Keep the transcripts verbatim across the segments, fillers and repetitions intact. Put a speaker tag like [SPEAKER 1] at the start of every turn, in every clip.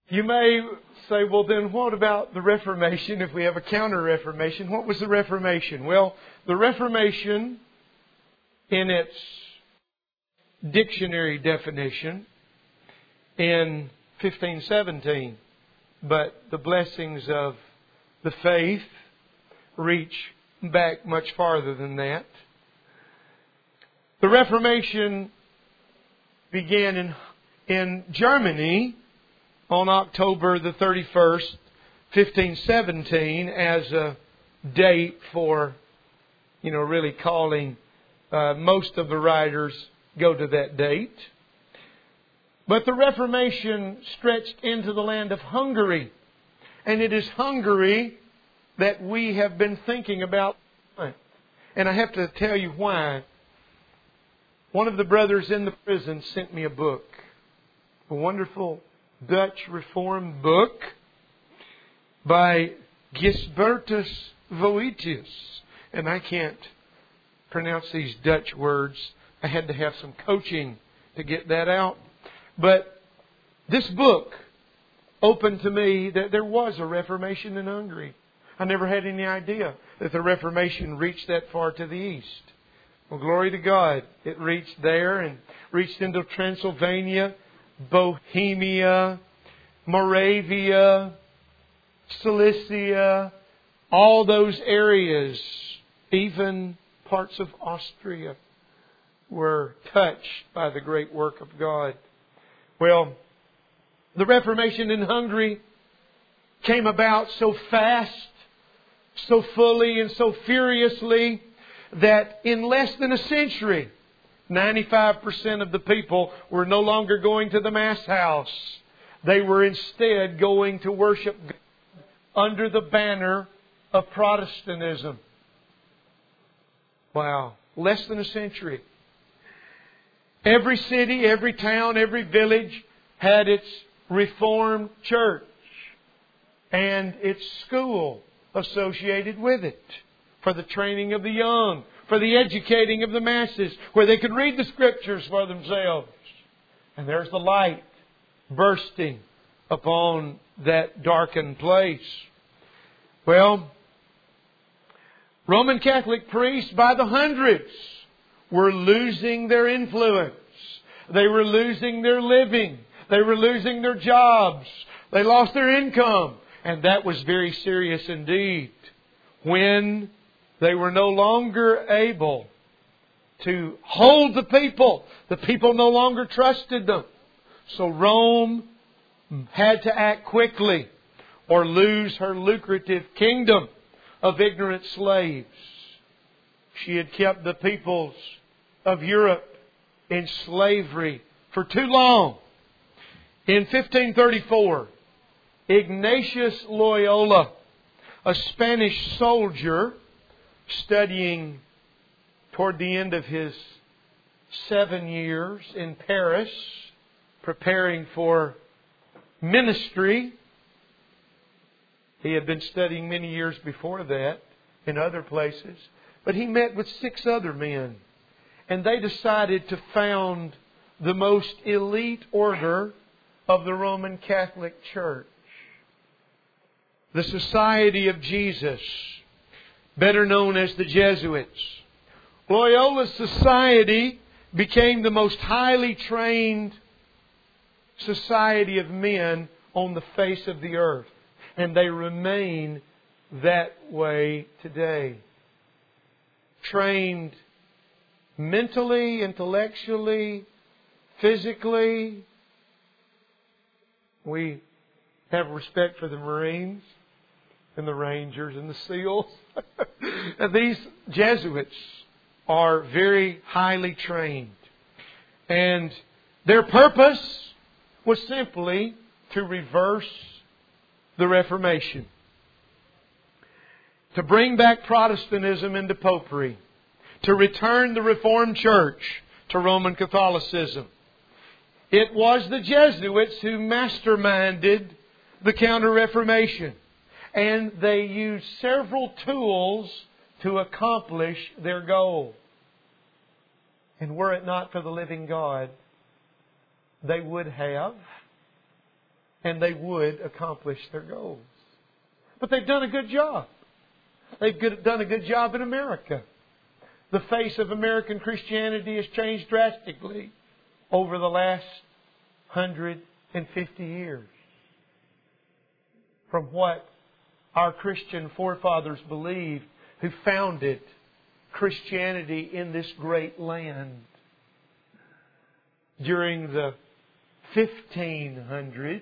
[SPEAKER 1] You may say, well, then what about the Reformation if we have a counter-Reformation? What was the Reformation? Well, the Reformation, in its dictionary definition, in fifteen seventeen, but the blessings of the faith reach back much farther than that. The Reformation began in, in Germany on October the thirty-first, fifteen seventeen, as a date for, you know, really calling uh, most of the writers go to that date. But the Reformation stretched into the land of Hungary. And it is Hungary that we have been thinking about. And I have to tell you why. One of the brothers in the prison sent me a book. A wonderful Dutch Reformed book by Gisbertus Voetius. And I can't pronounce these Dutch words. I had to have some coaching to get that out. But this book opened to me that there was a Reformation in Hungary. I never had any idea that the Reformation reached that far to the east. Well, glory to God. It reached there and reached into Transylvania, Bohemia, Moravia, Cilicia, all those areas, even parts of Austria, were touched by the great work of God. Well, the Reformation in Hungary came about so fast, so fully and so furiously that in less than a century, ninety-five percent of the people were no longer going to the Mass house. They were instead going to worship God under the banner of Protestantism. Wow. Less than a century. Every city, every town, every village had its Reformed church and its school associated with it for the training of the young, for the educating of the masses, where they could read the Scriptures for themselves. And there's the light bursting upon that darkened place. Well, Roman Catholic priests by the hundreds were losing their influence. They were losing their living. They were losing their jobs. They lost their income. And that was very serious indeed. When they were no longer able to hold the people. The people no longer trusted them. So Rome had to act quickly or lose her lucrative kingdom of ignorant slaves. She had kept the peoples of Europe in slavery for too long. In fifteen thirty-four, Ignatius Loyola, a Spanish soldier studying toward the end of his seven years in Paris, preparing for ministry. He had been studying many years before that in other places. But he met with six other men. And they decided to found the most elite order of the Roman Catholic Church. The Society of Jesus, better known as the Jesuits. Loyola's society became the most highly trained society of men on the face of the earth. And they remain that way today. Trained mentally, intellectually, physically. We have respect for the Marines and the Rangers and the SEALs. And these Jesuits are very highly trained. And their purpose was simply to reverse the Reformation. To bring back Protestantism into popery. To return the Reformed Church to Roman Catholicism. It was the Jesuits who masterminded the Counter-Reformation. And they used several tools to accomplish their goal. And were it not for the living God, they would have and they would accomplish their goals. But they've done a good job. They've good, done a good job in America. The face of American Christianity has changed drastically over the last one hundred fifty years. From what our Christian forefathers believed, who founded Christianity in this great land. During the fifteen hundreds,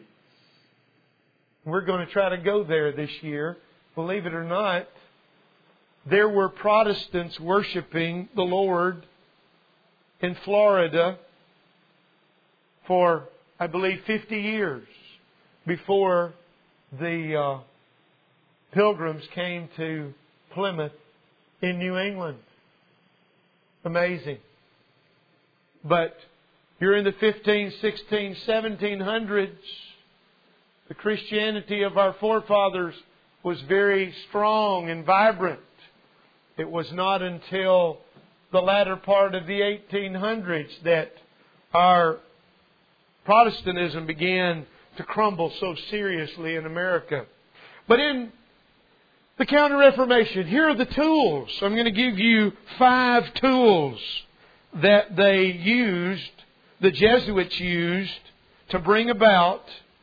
[SPEAKER 1] we're going to try to go there this year. Believe it or not, there were Protestants worshiping the Lord in Florida for, I believe, fifty years before the uh, Pilgrims came to Plymouth in New England. Amazing. But during the fifteen, sixteen, seventeen hundreds, the Christianity of our forefathers was very strong and vibrant. It was not until the latter part of the eighteen hundreds that our Protestantism began to crumble so seriously in America. But in the Counter-Reformation, here are the tools. I'm going to give you five tools that they used, the Jesuits used, to bring about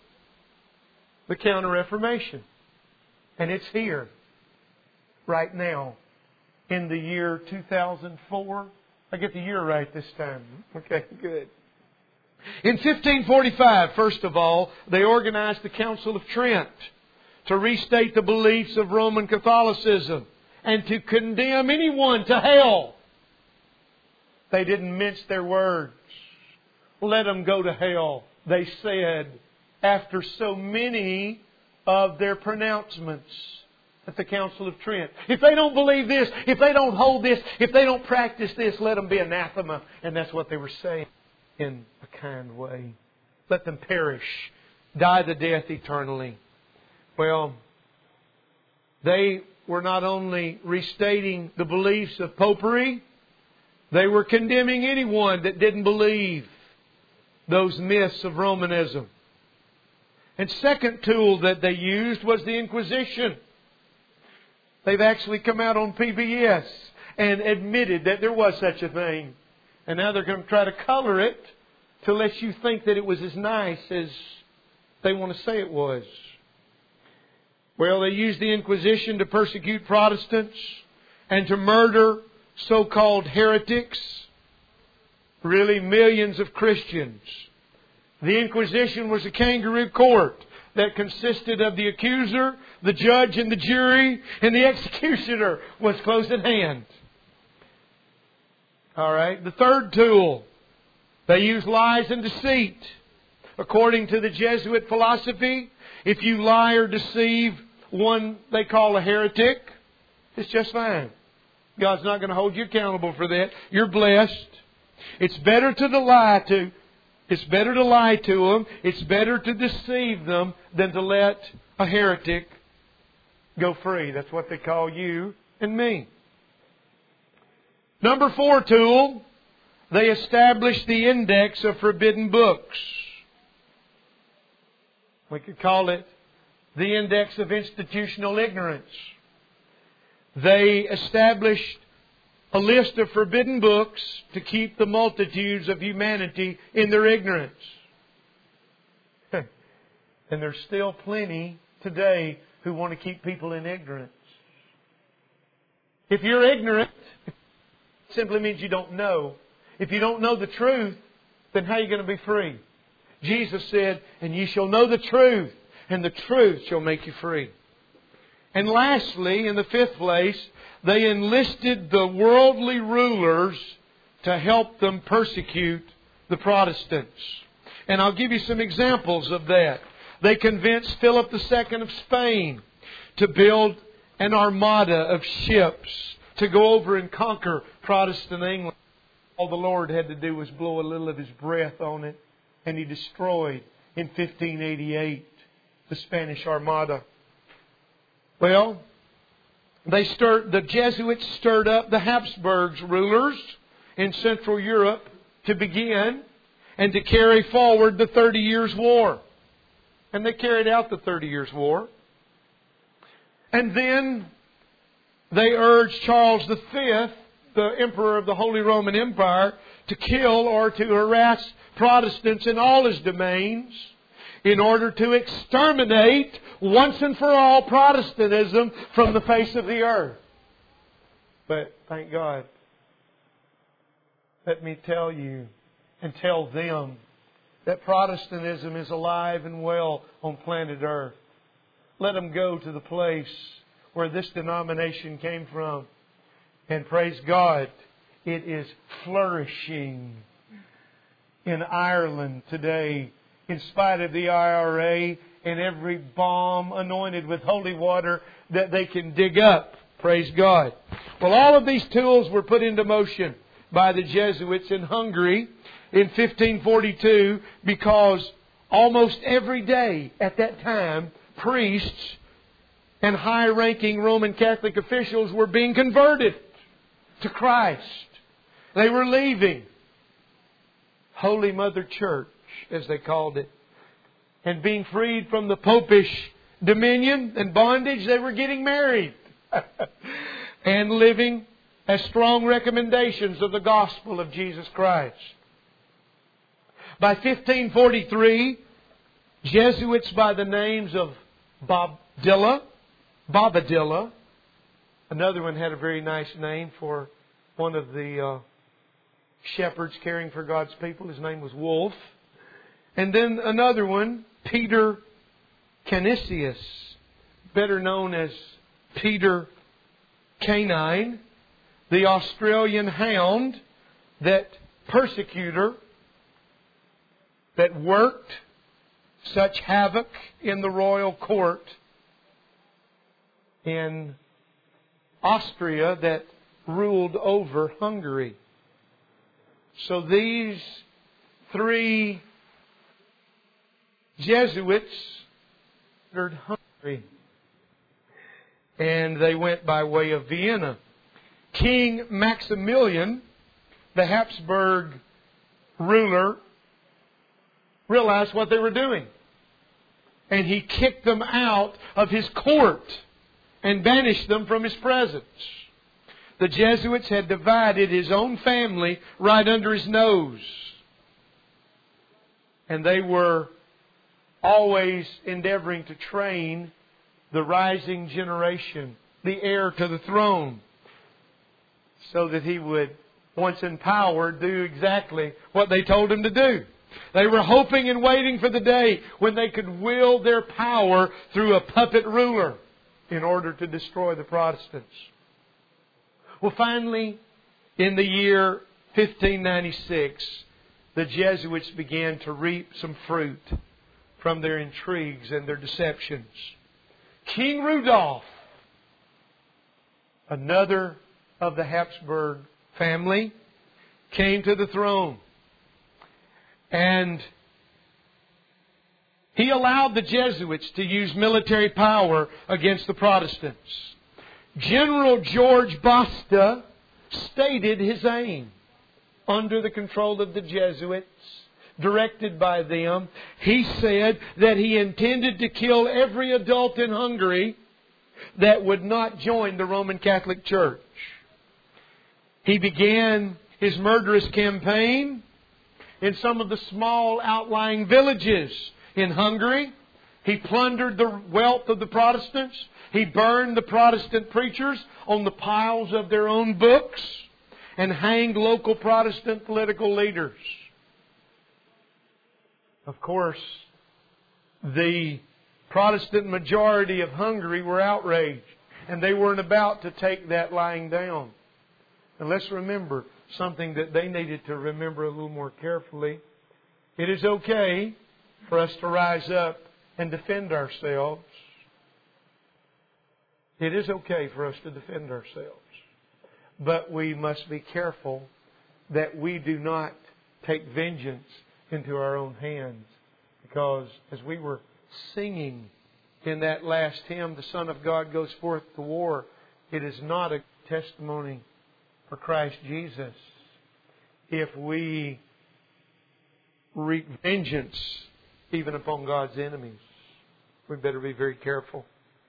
[SPEAKER 1] the Counter-Reformation. And it's here, right now, in the year two thousand four. I get the year right this time. Okay, good. In fifteen forty-five, first of all, they organized the Council of Trent to restate the beliefs of Roman Catholicism and to condemn anyone to hell. They didn't mince their words. Let them go to hell, they said, after so many of their pronouncements at the Council of Trent. If they don't believe this, if they don't hold this, if they don't practice this, let them be anathema. And that's what they were saying in a kind way. Let them perish, die the death eternally. Well, they were not only restating the beliefs of popery, they were condemning anyone that didn't believe those myths of Romanism. And second tool that they used was the Inquisition. They've actually come out on P B S and admitted that there was such a thing. And now they're going to try to color it to let you think that it was as nice as they want to say it was. Well, they used the Inquisition to persecute Protestants and to murder so-called heretics. Really, millions of Christians. The Inquisition was a kangaroo court that consisted of the accuser, the judge and the jury, and the executioner was close at hand. All right. The third tool, they use lies and deceit. According to the Jesuit philosophy, if you lie or deceive one they call a heretic, it's just fine. God's not going to hold you accountable for that. You're blessed. It's better to lie to It's better to lie to them. It's better to deceive them than to let a heretic go free. That's what they call you and me. Number four tool, they established the index of forbidden books. We could call it the index of institutional ignorance. They established a list of forbidden books to keep the multitudes of humanity in their ignorance. And there's still plenty today who want to keep people in ignorance. If you're ignorant, it simply means you don't know. If you don't know the truth, then how are you going to be free? Jesus said, "And ye shall know the truth, and the truth shall make you free." And lastly, in the fifth place, they enlisted the worldly rulers to help them persecute the Protestants. And I'll give you some examples of that. They convinced Philip the Second of Spain to build an armada of ships to go over and conquer Protestant England. All the Lord had to do was blow a little of His breath on it, and He destroyed in fifteen eighty-eight the Spanish Armada. Well, they stirred, the Jesuits stirred up the Habsburgs rulers in Central Europe to begin and to carry forward the Thirty Years' War. And they carried out the Thirty Years' War. And then they urged Charles the Fifth, the Emperor of the Holy Roman Empire, to kill or to harass Protestants in all his domains in order to exterminate once and for all Protestantism from the face of the earth. But thank God, let me tell you and tell them that Protestantism is alive and well on planet Earth. Let them go to the place where this denomination came from. And praise God, it is flourishing in Ireland today, in spite of the I R A and every bomb anointed with holy water that they can dig up. Praise God. Well, all of these tools were put into motion by the Jesuits in Hungary in fifteen forty-two because almost every day at that time, priests and high-ranking Roman Catholic officials were being converted to Christ. They were leaving Holy Mother Church, as they called it, and being freed from the popish dominion and bondage. They were getting married and living as strong recommendations of the gospel of Jesus Christ. By fifteen forty-three, Jesuits by the names of Bobadilla, Bobadilla, another one had a very nice name for one of the uh, shepherds caring for God's people. His name was Wolf. And then another one, Peter Canisius, better known as Peter Canine, the Australian hound, that persecutor that worked such havoc in the royal court in Austria that ruled over Hungary. So these three Jesuits entered Hungary, and they went by way of Vienna. King Maximilian, the Habsburg ruler, realized what they were doing, and he kicked them out of his court and banished them from his presence. The Jesuits had divided his own family right under his nose, and they were always endeavoring to train the rising generation, the heir to the throne, so that he would, once in power, do exactly what they told him to do. They were hoping and waiting for the day when they could wield their power through a puppet ruler in order to destroy the Protestants. Well, finally, in the year fifteen ninety-six, the Jesuits began to reap some fruit from their intrigues and their deceptions. King Rudolph, another of the Habsburg family, came to the throne. And he allowed the Jesuits to use military power against the Protestants. General George Basta stated his aim. Under the control of the Jesuits, directed by them, he said that he intended to kill every adult in Hungary that would not join the Roman Catholic Church. He began his murderous campaign in some of the small outlying villages in Hungary. He plundered the wealth of the Protestants. He burned the Protestant preachers on the piles of their own books and hanged local Protestant political leaders. Of course, the Protestant majority of Hungary were outraged, and they weren't about to take that lying down. And let's remember something that they needed to remember a little more carefully. It is okay for us to rise up and defend ourselves. It is okay for us to defend ourselves. But we must be careful that we do not take vengeance into our own hands. Because as we were singing in that last hymn, The Son of God Goes Forth to War, it is not a testimony for Christ Jesus if we wreak vengeance even upon God's enemies. We better be very careful.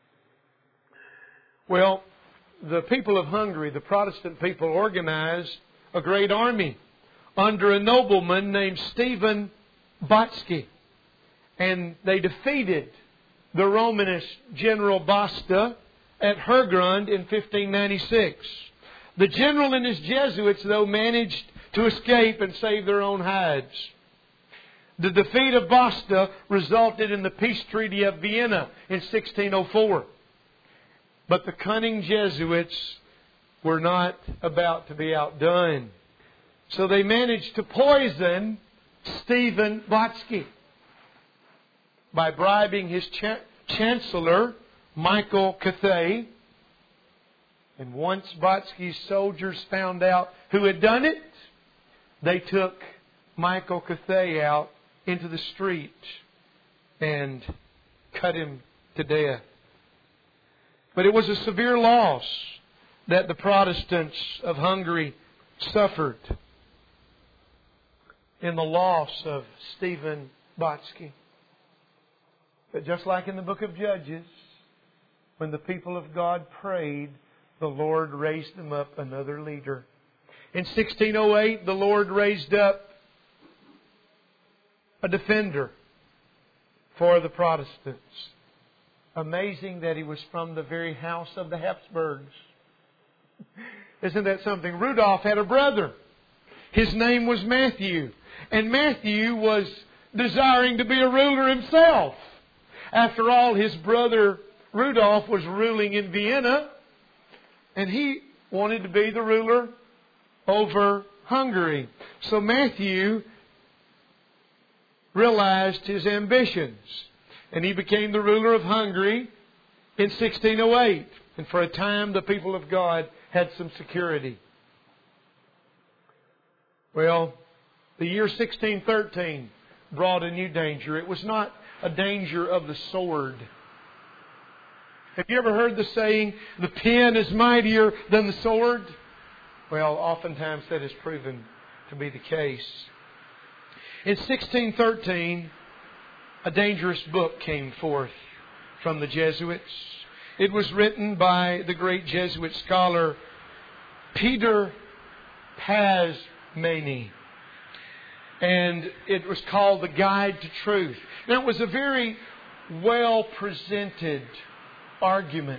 [SPEAKER 1] Well, the people of Hungary, the Protestant people, organized a great army under a nobleman named Stephen Baczki. And they defeated the Romanist General Basta at Hergrund in fifteen ninety-six. The general and his Jesuits, though, managed to escape and save their own hides. The defeat of Basta resulted in the Peace Treaty of Vienna in sixteen oh four. But the cunning Jesuits were not about to be outdone. So they managed to poison Stephen Baczki by bribing his cha- chancellor, Michael Cathay. And once Baczki's soldiers found out who had done it, they took Michael Cathay out into the street and cut him to death. But it was a severe loss that the Protestants of Hungary suffered in the loss of Stephen Baczki. But just like in the book of Judges, when the people of God prayed, the Lord raised them up another leader. In sixteen oh eight, the Lord raised up a defender for the Protestants. Amazing that he was from the very house of the Habsburgs. Isn't that something? Rudolph had a brother. His name was Matthew. And Matthew was desiring to be a ruler himself. After all, his brother Rudolph was ruling in Vienna, and he wanted to be the ruler over Hungary. So Matthew realized his ambitions, and he became the ruler of Hungary in sixteen oh eight. And for a time, the people of God had some security. Well, the year sixteen thirteen brought a new danger. It was not a danger of the sword. Have you ever heard the saying, the pen is mightier than the sword? Well, oftentimes that has proven to be the case. In sixteen thirteen, a dangerous book came forth from the Jesuits. It was written by the great Jesuit scholar Peter Pasmany. And it was called The Guide to Truth. Now, it was a very well presented argument.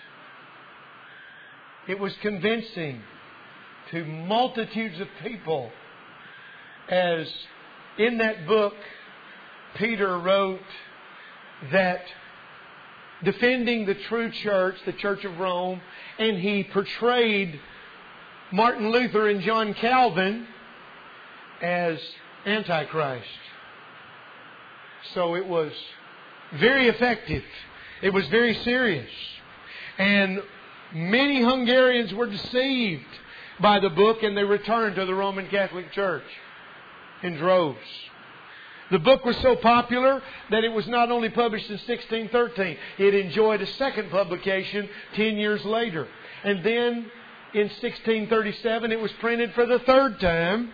[SPEAKER 1] It was convincing to multitudes of people, as in that book Peter wrote that defending the true church, the Church of Rome, and he portrayed Martin Luther and John Calvin as Antichrist. So it was very effective. It was very serious. And many Hungarians were deceived by the book, and they returned to the Roman Catholic Church in droves. The book was so popular that it was not only published in sixteen thirteen, it enjoyed a second publication ten years later. And then in sixteen thirty-seven it was printed for the third time.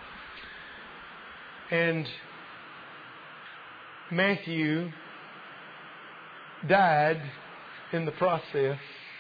[SPEAKER 1] And Matthew died in the process.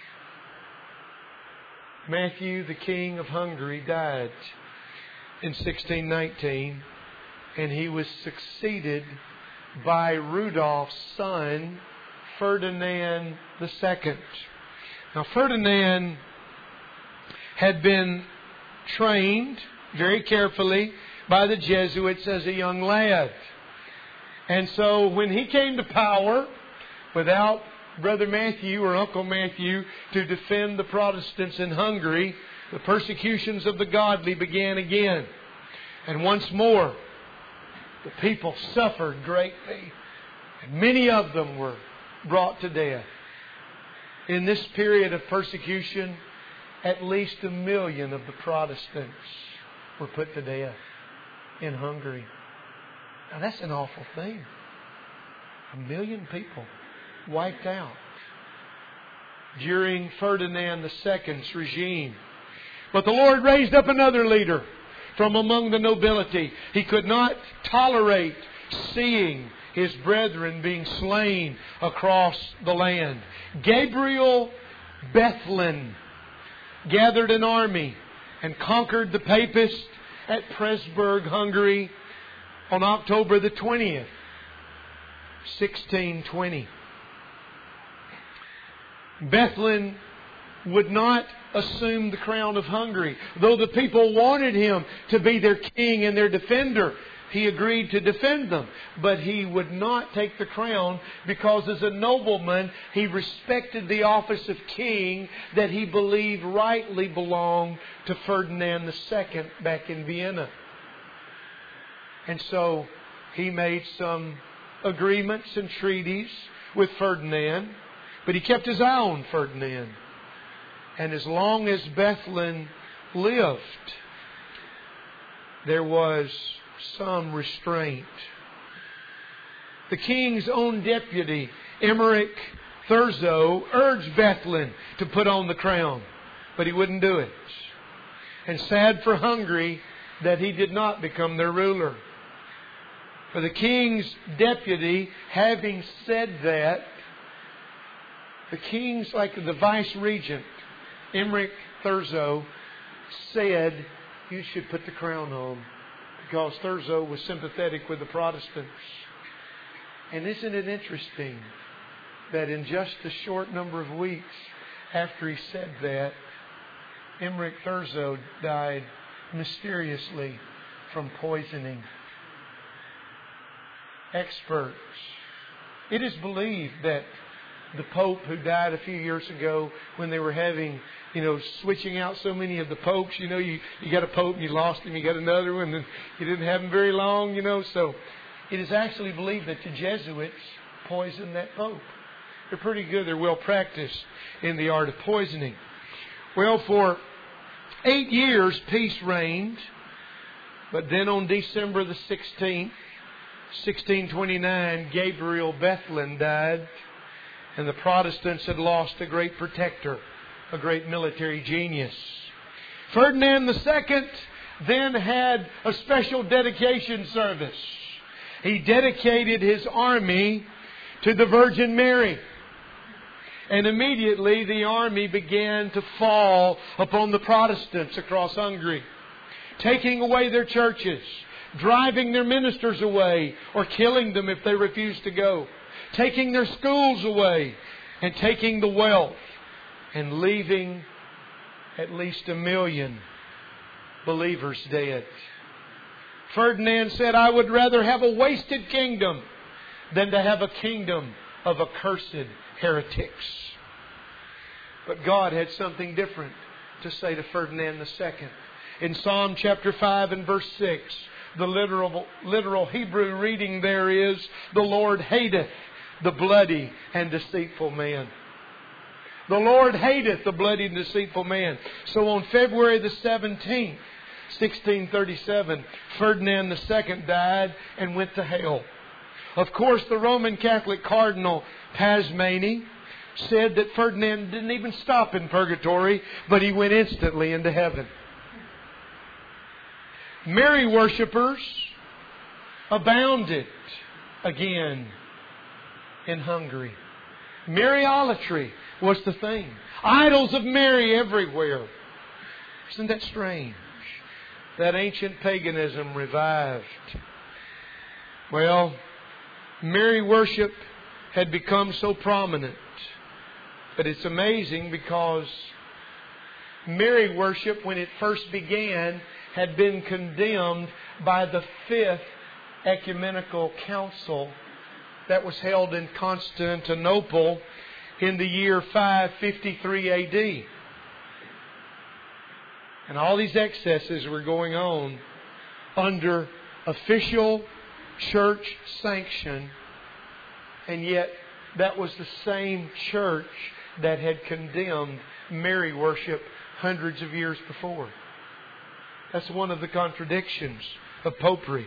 [SPEAKER 1] Matthew, the king of Hungary, died in sixteen nineteen. And he was succeeded by Rudolph's son, Ferdinand the Second. Now, Ferdinand had been trained very carefully by the Jesuits as a young lad. And so when he came to power, without Brother Matthew or Uncle Matthew to defend the Protestants in Hungary, the persecutions of the godly began again. And once more, the people suffered greatly. And many of them were brought to death. In this period of persecution, at least a million of the Protestants were put to death in Hungary. Now that's an awful thing. A million people wiped out during Ferdinand the Second's regime. But the Lord raised up another leader from among the nobility. He could not tolerate seeing his brethren being slain across the land. Gabriel Bethlen gathered an army and conquered the Papists at Pressburg, Hungary on October the twentieth, sixteen twenty. Bethlen would not assume the crown of Hungary. Though the people wanted him to be their king and their defender, he agreed to defend them. But he would not take the crown because as a nobleman, he respected the office of king that he believed rightly belonged to Ferdinand the Second back in Vienna. And so he made some agreements and treaties with Ferdinand, but he kept his eye on Ferdinand. And as long as Bethlen lived, there was some restraint. The king's own deputy, Emmerich Thurzo, urged Bethlen to put on the crown, but he wouldn't do it. And sad for Hungary that he did not become their ruler. For the king's deputy, having said that, the king's, like the vice regent, Emmerich Thurzo, said, you should put the crown on. Because Thurzo was sympathetic with the Protestants. And isn't it interesting that in just a short number of weeks after he said that, Emmerich Thurzo died mysteriously from poisoning. Experts. It is believed that the Pope who died a few years ago, when they were having, you know, switching out so many of the popes, you know, you, you got a pope and you lost him, you got another one, and you didn't have him very long, you know. So it is actually believed that the Jesuits poisoned that pope. They're pretty good. They're well practiced in the art of poisoning. Well, for eight years, peace reigned. But then on December the sixteenth, sixteen twenty-nine, Gabriel Bethlen died. And the Protestants had lost a great protector, a great military genius. Ferdinand the Second then had a special dedication service. He dedicated his army to the Virgin Mary. And immediately the army began to fall upon the Protestants across Hungary, taking away their churches, driving their ministers away, or killing them if they refused to go, taking their schools away, and taking the wealth, and leaving at least a million believers dead. Ferdinand said, I would rather have a wasted kingdom than to have a kingdom of accursed heretics. But God had something different to say to Ferdinand the Second. In Psalm chapter five and verse six, the literal, literal Hebrew reading there is, the Lord hateth the bloody and deceitful man. The Lord hateth the bloody and deceitful man. So on February the seventeenth, sixteen thirty-seven, Ferdinand the Second died and went to hell. Of course, the Roman Catholic Cardinal Pasmani said that Ferdinand didn't even stop in purgatory, but he went instantly into heaven. Mary worshippers abounded again in Hungary. Mariolatry was the thing. Idols of Mary everywhere. Isn't that strange? That ancient paganism revived. Well, Mary worship had become so prominent. But it's amazing because Mary worship, when it first began, had been condemned by the Fifth Ecumenical Council that was held in Constantinople in the year five fifty-three A D. And all these excesses were going on under official church sanction, and yet that was the same church that had condemned Mary worship hundreds of years before. That's one of the contradictions of popery.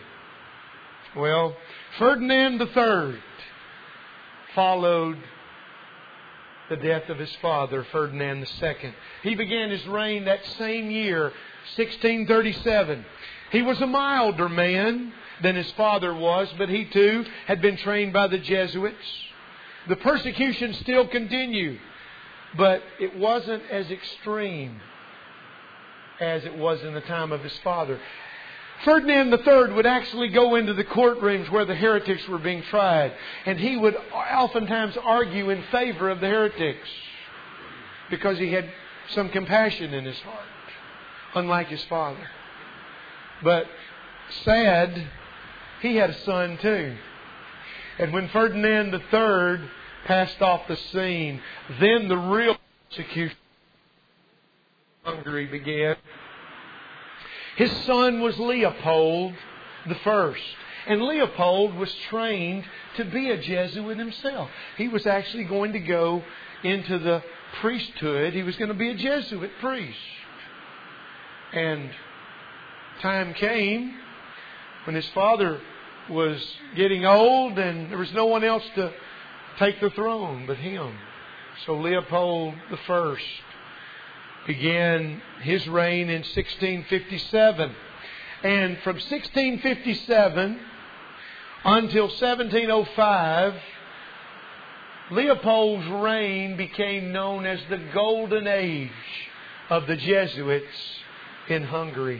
[SPEAKER 1] Well, Ferdinand the Third followed the death of his father, Ferdinand the Second. He began his reign that same year, sixteen thirty-seven. He was a milder man than his father was, but he too had been trained by the Jesuits. The persecution still continued, but it wasn't as extreme as it was in the time of his father. Ferdinand the Third would actually go into the courtrooms where the heretics were being tried, and he would oftentimes argue in favor of the heretics because he had some compassion in his heart, unlike his father. But sad, he had a son too. And when Ferdinand the Third passed off the scene, then the real persecution in Hungary began. His son was Leopold the First. And Leopold was trained to be a Jesuit himself. He was actually going to go into the priesthood. He was going to be a Jesuit priest. And time came when his father was getting old and there was no one else to take the throne but him. So Leopold the First began his reign in sixteen fifty-seven. And from sixteen fifty-seven until seventeen oh five, Leopold's reign became known as the Golden Age of the Jesuits in Hungary.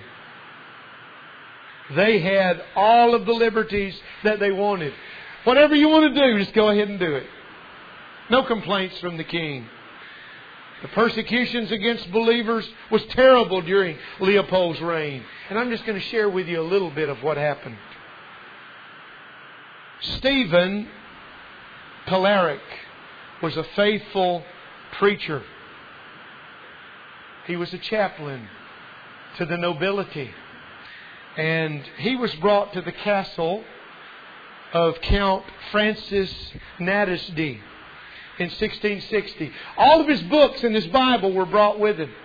[SPEAKER 1] They had all of the liberties that they wanted. Whatever you want to do, just go ahead and do it. No complaints from the king. The persecutions against believers was terrible during Leopold's reign. And I'm just going to share with you a little bit of what happened. Stephen Pilaric was a faithful preacher. He was a chaplain to the nobility. And he was brought to the castle of Count Francis Nadesdy in sixteen sixty. All of his books and his Bible were brought with him.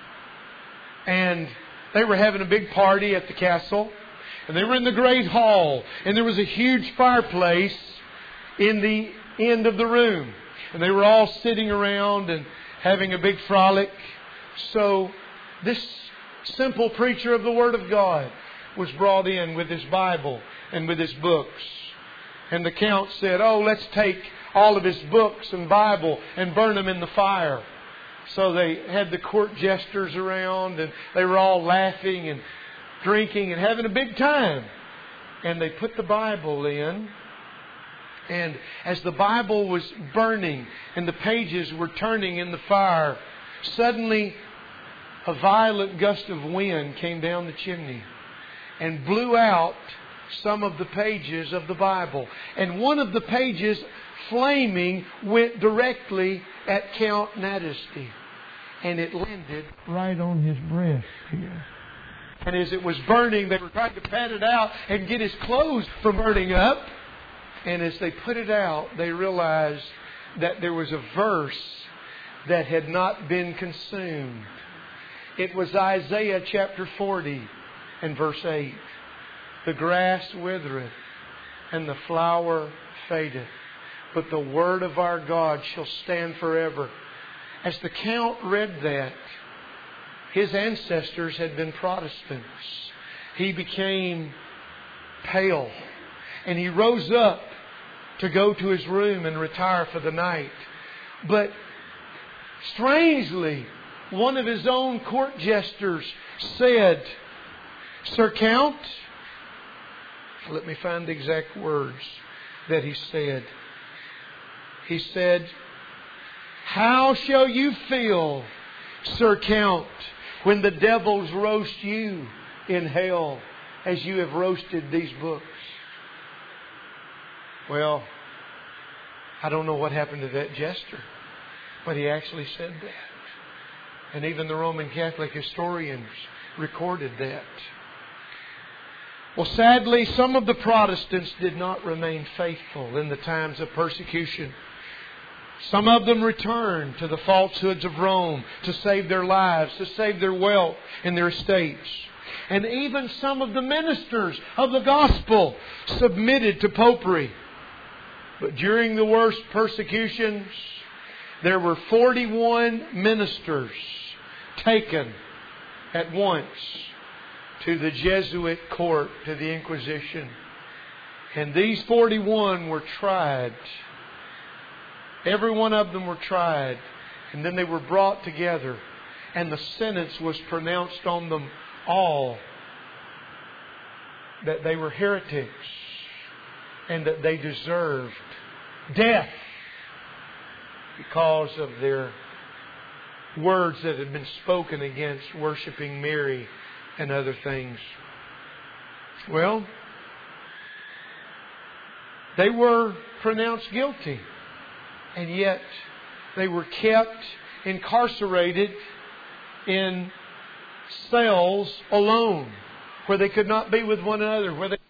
[SPEAKER 1] And they were having a big party at the castle. And they were in the great hall. And there was a huge fireplace in the end of the room. And they were all sitting around and having a big frolic. So this simple preacher of the Word of God was brought in with his Bible and with his books. And the count said, oh, let's take all of his books and Bible and burn them in the fire. So they had the court jesters around and they were all laughing and drinking and having a big time. And they put the Bible in. And as the Bible was burning and the pages were turning in the fire, suddenly a violent gust of wind came down the chimney and blew out some of the pages of the Bible. And one of the pages, flaming, went directly at Count Nadesdy. And it landed right on his breast here. And as it was burning, they were trying to pat it out and get his clothes from burning up. And as they put it out, they realized that there was a verse that had not been consumed. It was Isaiah chapter forty and verse eight. The grass withereth and the flower fadeth, but the word of our God shall stand forever. As the Count read that, his ancestors had been Protestants. He became pale and he rose up to go to his room and retire for the night. But strangely, one of his own court jesters said, Sir Count, let me find the exact words that he said. He said, how shall you feel, Sir Count, when the devils roast you in hell as you have roasted these books? Well, I don't know what happened to that jester, but he actually said that. And even the Roman Catholic historians recorded that. Well, sadly, some of the Protestants did not remain faithful in the times of persecution. Some of them returned to the falsehoods of Rome to save their lives, to save their wealth and their estates. And even some of the ministers of the gospel submitted to popery. But during the worst persecutions, there were forty-one ministers taken at once to the Jesuit court, to the Inquisition. And these forty-one were tried. Every one of them were tried. And then they were brought together. And the sentence was pronounced on them all that they were heretics and that they deserved death because of their words that had been spoken against worshiping Mary and other things. Well, they were pronounced guilty, and yet they were kept incarcerated in cells alone, where they could not be with one another, where they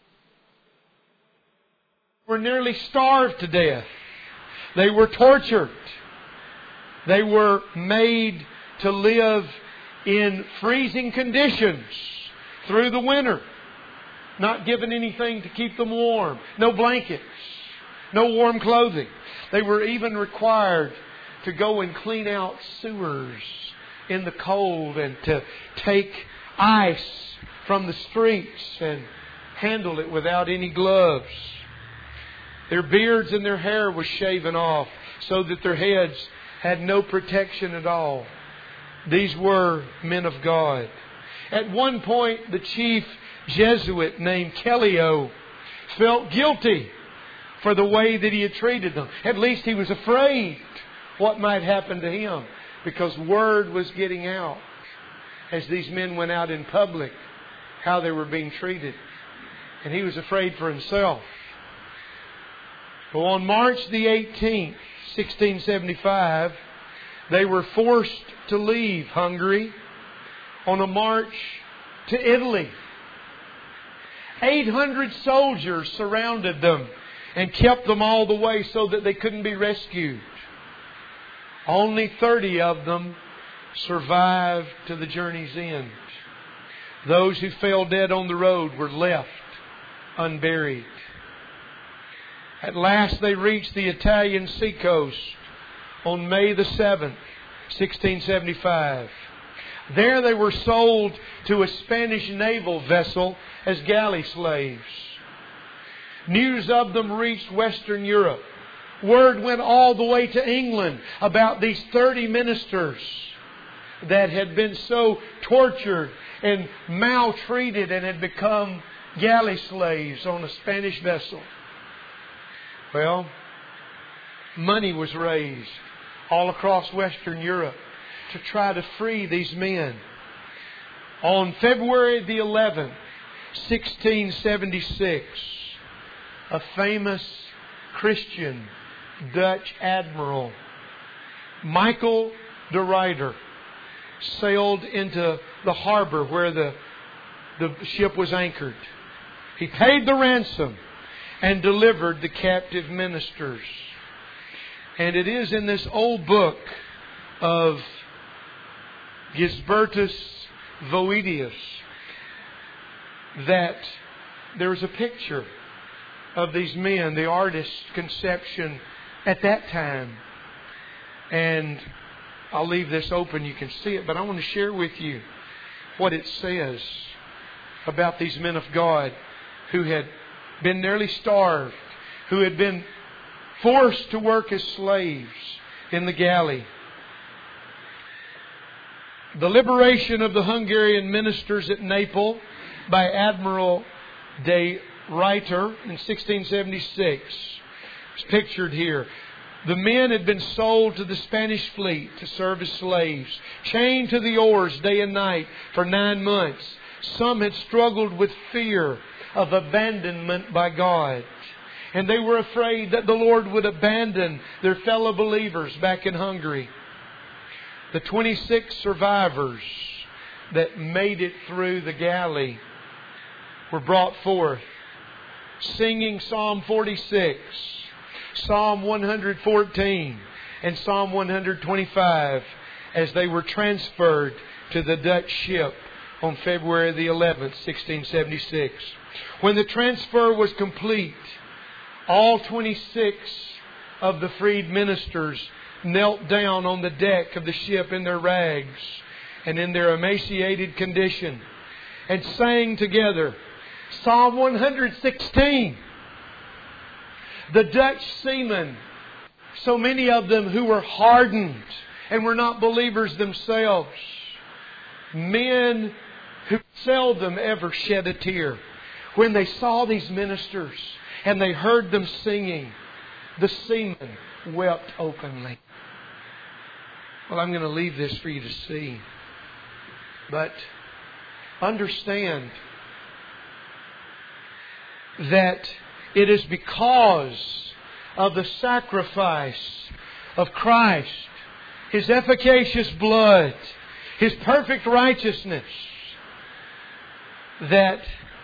[SPEAKER 1] were nearly starved to death. They were tortured. They were made to live in freezing conditions through the winter, not given anything to keep them warm, no blankets, no warm clothing. They were even required to go and clean out sewers in the cold and to take ice from the streets and handle it without any gloves. Their beards and their hair was shaven off so that their heads had no protection at all. These were men of God. At one point, the chief Jesuit named Kellio felt guilty for the way that he had treated them. At least he was afraid what might happen to him, because word was getting out as these men went out in public how they were being treated. And he was afraid for himself. Well, on March the eighteenth, sixteen seventy-five, they were forced to leave Hungary on a march to Italy. eight hundred soldiers surrounded them and kept them all the way so that they couldn't be rescued. Only thirty of them survived to the journey's end. Those who fell dead on the road were left unburied. At last they reached the Italian seacoast on May the seventh, sixteen seventy-five. There they were sold to a Spanish naval vessel as galley slaves. News of them reached Western Europe. Word went all the way to England about these thirty ministers that had been so tortured and maltreated and had become galley slaves on a Spanish vessel. Well, money was raised all across Western Europe to try to free these men. On February the eleventh, sixteen seventy-six, a famous Christian Dutch admiral, Michael de Ruyter, sailed into the harbor where the, the ship was anchored. He paid the ransom and delivered the captive ministers. And it is in this old book of Gisbertus Voetius that there is a picture of these men, the artist's conception at that time. And I'll leave this open, you can see it, but I want to share with you what it says about these men of God who had been nearly starved, who had been forced to work as slaves in the galley. The liberation of the Hungarian ministers at Naples by Admiral de Ruyter in sixteen seventy-six is pictured here. The men had been sold to the Spanish fleet to serve as slaves, chained to the oars day and night for nine months. Some had struggled with fear of abandonment by God, and they were afraid that the Lord would abandon their fellow believers back in Hungary. The twenty-six survivors that made it through the galley were brought forth, singing Psalm forty-six, Psalm one fourteen, and Psalm one twenty-five as they were transferred to the Dutch ship on February the eleventh, sixteen seventy-six. When the transfer was complete, all twenty-six of the freed ministers knelt down on the deck of the ship in their rags and in their emaciated condition and sang together Psalm one hundred sixteen. The Dutch seamen, so many of them who were hardened and were not believers themselves, men who seldom ever shed a tear, when they saw these ministers and they heard them singing, the seamen wept openly. Well, I'm going to leave this for you to see. But understand that it is because of the sacrifice of Christ, His efficacious blood, His perfect righteousness, that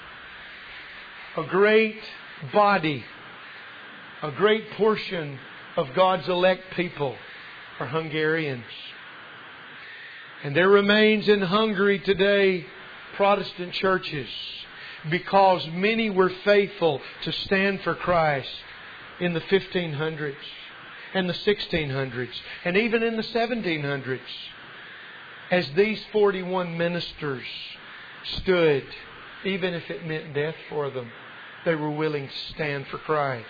[SPEAKER 1] a great body, a great portion of God's elect people are Hungarians. And there remains in Hungary today Protestant churches because many were faithful to stand for Christ in the fifteen hundreds and the sixteen hundreds and even in the seventeen hundreds. As these forty-one ministers stood, even if it meant death for them, they were willing to stand for Christ.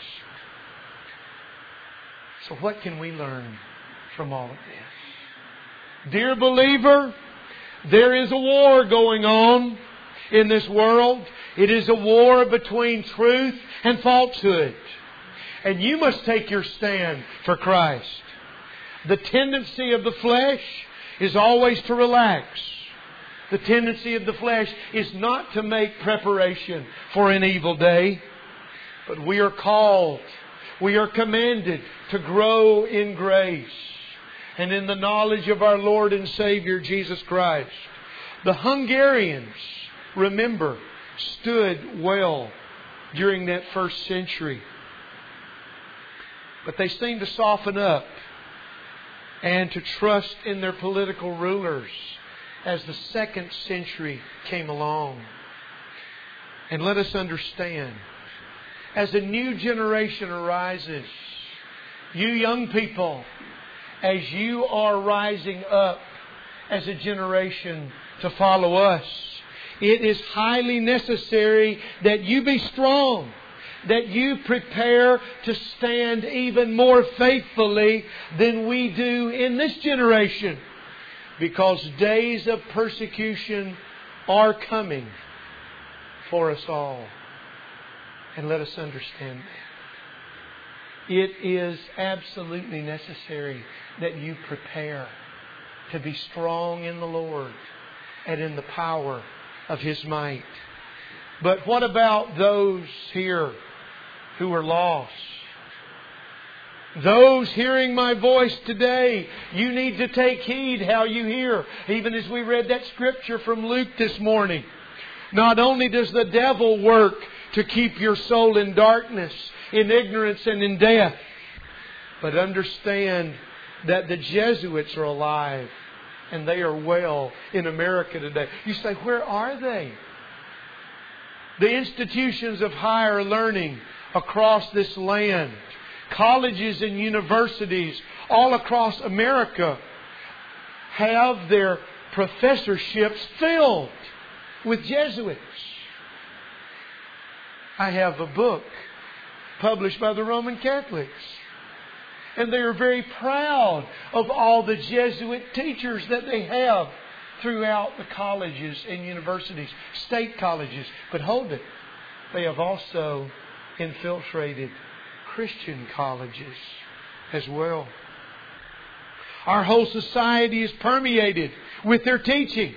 [SPEAKER 1] So what can we learn from all of this? Dear believer, there is a war going on in this world. It is a war between truth and falsehood. And you must take your stand for Christ. The tendency of the flesh is always to relax. The tendency of the flesh is not to make preparation for an evil day. But we are called, we are commanded to grow in grace and in the knowledge of our Lord and Savior Jesus Christ. The Hungarians, remember, stood well during that first century. But they seemed to soften up and to trust in their political rulers as the second century came along. And let us understand, as a new generation arises, you young people, as you are rising up as a generation to follow us, it is highly necessary that you be strong, that you prepare to stand even more faithfully than we do in this generation. Because days of persecution are coming for us all. And let us understand that. It is absolutely necessary that you prepare to be strong in the Lord and in the power of His might. But what about those here who are lost? Those hearing my voice today, you need to take heed how you hear. Even as we read that scripture from Luke this morning. Not only does the devil work to keep your soul in darkness, in ignorance and in death, but understand that the Jesuits are alive and they are well in America today. You say, where are they? The institutions of higher learning across this land, colleges and universities all across America, have their professorships filled with Jesuits. I have a book published by the Roman Catholics. And they are very proud of all the Jesuit teachers that they have throughout the colleges and universities, state colleges. But hold it, they have also infiltrated Christian colleges as well. Our whole society is permeated with their teachings.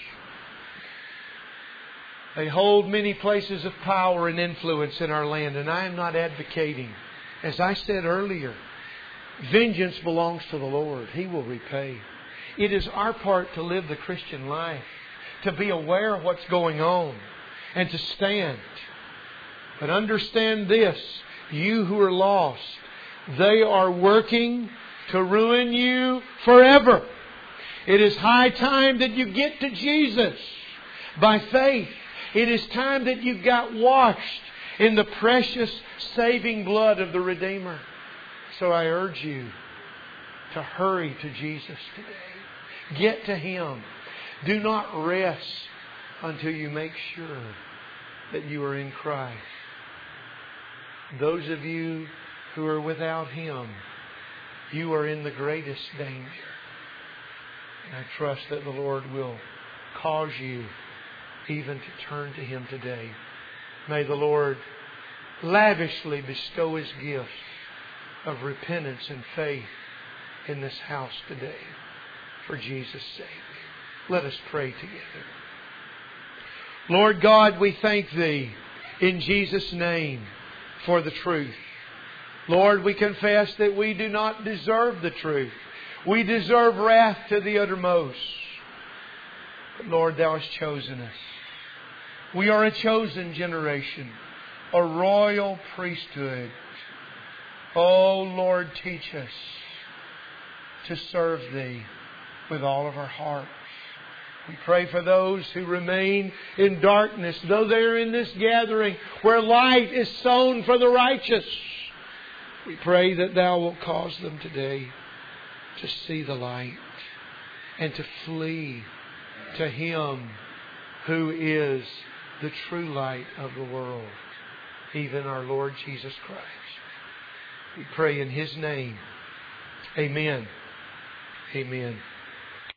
[SPEAKER 1] They hold many places of power and influence in our land, and I am not advocating. As I said earlier, vengeance belongs to the Lord. He will repay. It is our part to live the Christian life, to be aware of what's going on, and to stand. But understand this, you who are lost, they are working to ruin you forever. It is high time that you get to Jesus by faith. It is time that you got washed in the precious saving blood of the Redeemer. So I urge you to hurry to Jesus today. Get to Him. Do not rest until you make sure that you are in Christ. Those of you who are without Him, you are in the greatest danger. And I trust that the Lord will cause you even to turn to Him today. May the Lord lavishly bestow His gifts of repentance and faith in this house today for Jesus' sake. Let us pray together. Lord God, we thank Thee in Jesus' name for the truth. Lord, we confess that we do not deserve the truth. We deserve wrath to the uttermost. But Lord, Thou hast chosen us. We are a chosen generation, a royal priesthood. Oh Lord, teach us to serve Thee with all of our hearts. We pray for those who remain in darkness, though they are in this gathering where light is sown for the righteous. We pray that Thou wilt cause them today to see the light and to flee to Him who is the true light of the world, even our Lord Jesus Christ. We pray in His name. Amen. Amen.